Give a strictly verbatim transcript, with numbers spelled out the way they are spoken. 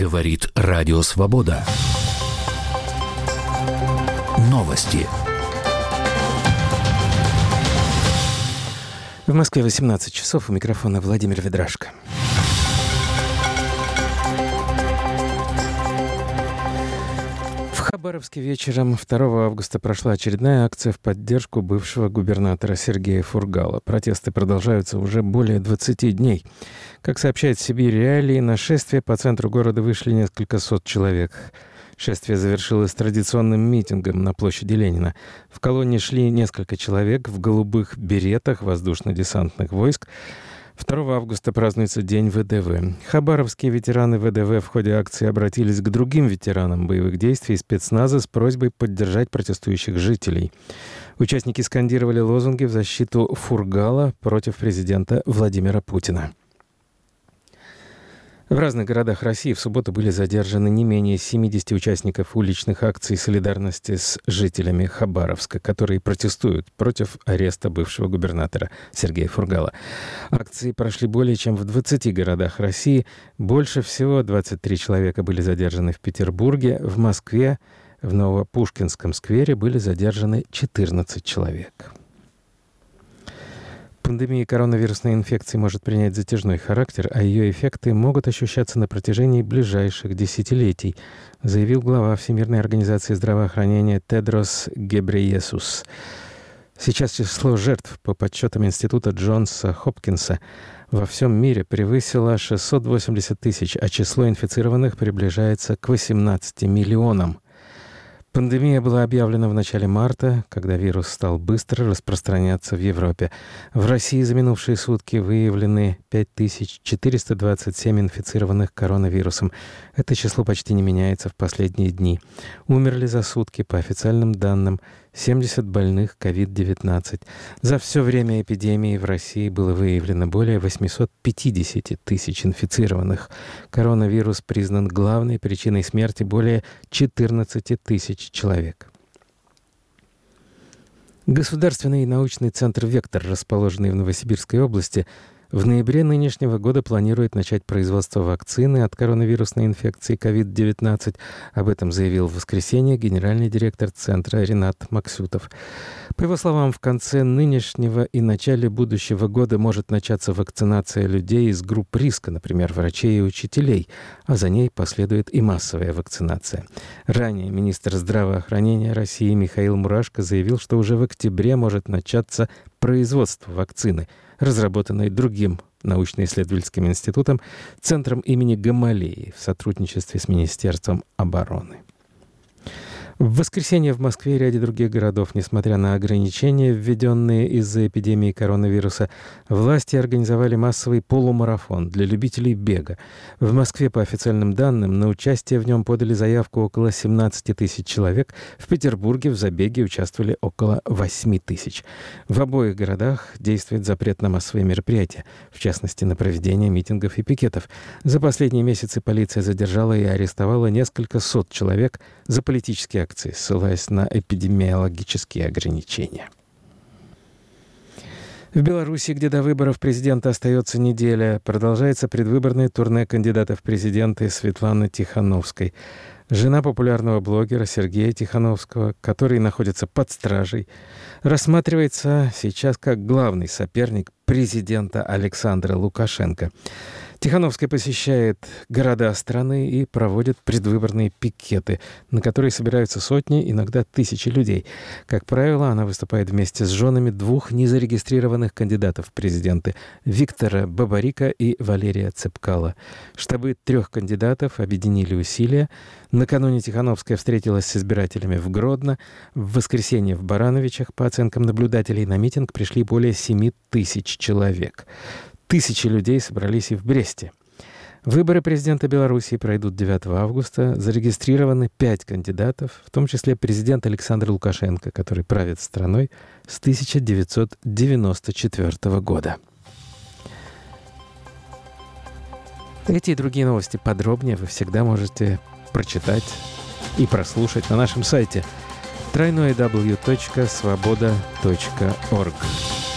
Говорит Радио Свобода. Новости. В Москве восемнадцать часов. У микрофона Владимир Ведрашко. В Хабаровске вечером второго августа прошла очередная акция в поддержку бывшего губернатора Сергея Фургала. Протесты продолжаются уже более двадцати дней. Как сообщает Сибирь Реалии, на шествие по центру города вышли несколько сот человек. Шествие завершилось традиционным митингом на площади Ленина. В колонне шли несколько человек в голубых беретах воздушно-десантных войск. второго августа празднуется День ВДВ. Хабаровские ветераны ВДВ в ходе акции обратились к другим ветеранам боевых действий и спецназа с просьбой поддержать протестующих жителей. Участники скандировали лозунги в защиту Фургала против президента Владимира Путина. В разных городах России в субботу были задержаны не менее семидесяти участников уличных акций солидарности с жителями Хабаровска, которые протестуют против ареста бывшего губернатора Сергея Фургала. Акции прошли более чем в двадцати городах России. Больше всего двадцать три человека были задержаны в Петербурге. В Москве, в Новопушкинском сквере были задержаны четырнадцать человек. Пандемия коронавирусной инфекции может принять затяжной характер, а ее эффекты могут ощущаться на протяжении ближайших десятилетий, заявил глава Всемирной организации здравоохранения Тедрос Гебрейесус. Сейчас число жертв по подсчетам Института Джонса Хопкинса во всем мире превысило шестьсот восемьдесят тысяч, а число инфицированных приближается к восемнадцати миллионам. Пандемия была объявлена в начале марта, когда вирус стал быстро распространяться в Европе. В России за минувшие сутки выявлены пять тысяч четыреста двадцать семь инфицированных коронавирусом. Это число почти не меняется в последние дни. Умерли за сутки, по официальным данным, семьдесят больных ковид девятнадцать. За все время эпидемии в России было выявлено более восемьсот пятьдесят тысяч инфицированных. Коронавирус признан главной причиной смерти более четырнадцати тысяч человек. Государственный научный центр «Вектор», расположенный в Новосибирской области, в ноябре нынешнего года планирует начать производство вакцины от коронавирусной инфекции ковид девятнадцать. Об этом заявил в воскресенье генеральный директор центра Ринат Максютов. По его словам, в конце нынешнего и начале будущего года может начаться вакцинация людей из групп риска, например, врачей и учителей, а за ней последует и массовая вакцинация. Ранее министр здравоохранения России Михаил Мурашко заявил, что уже в октябре может начаться производство вакцины, разработанной другим научно-исследовательским институтом, Центром имени Гамалеи в сотрудничестве с Министерством обороны. В воскресенье в Москве и ряде других городов, несмотря на ограничения, введенные из-за эпидемии коронавируса, власти организовали массовый полумарафон для любителей бега. В Москве, по официальным данным, на участие в нем подали заявку около семнадцати тысяч человек. В Петербурге в забеге участвовали около восьми тысяч. В обоих городах действует запрет на массовые мероприятия, в частности, на проведение митингов и пикетов. За последние месяцы полиция задержала и арестовала несколько сот человек за политические акции, ссылаясь на эпидемиологические ограничения. В Беларуси, где до выборов президента остается неделя, продолжается предвыборное турне кандидатов в президенты Светланы Тихановской. Жена популярного блогера Сергея Тихановского, который находится под стражей, рассматривается сейчас как главный соперник президента Александра Лукашенко. Тихановская посещает города страны и проводит предвыборные пикеты, на которые собираются сотни, иногда тысячи людей. Как правило, она выступает вместе с женами двух незарегистрированных кандидатов в президенты – Виктора Бабарика и Валерия Цепкала. Штабы трех кандидатов объединили усилия. Накануне Тихановская встретилась с избирателями в Гродно. В воскресенье в Барановичах, по оценкам наблюдателей, на митинг пришли более семи тысяч человек. Тысячи людей собрались и в Бресте. Выборы президента Беларуси пройдут девятого августа. Зарегистрированы пять кандидатов, в том числе президент Александр Лукашенко, который правит страной с тысяча девятьсот девяносто четвёртого года. Эти и другие новости подробнее вы всегда можете прочитать и прослушать на нашем сайте дабл ю дабл ю дабл ю точка свобода точка орг.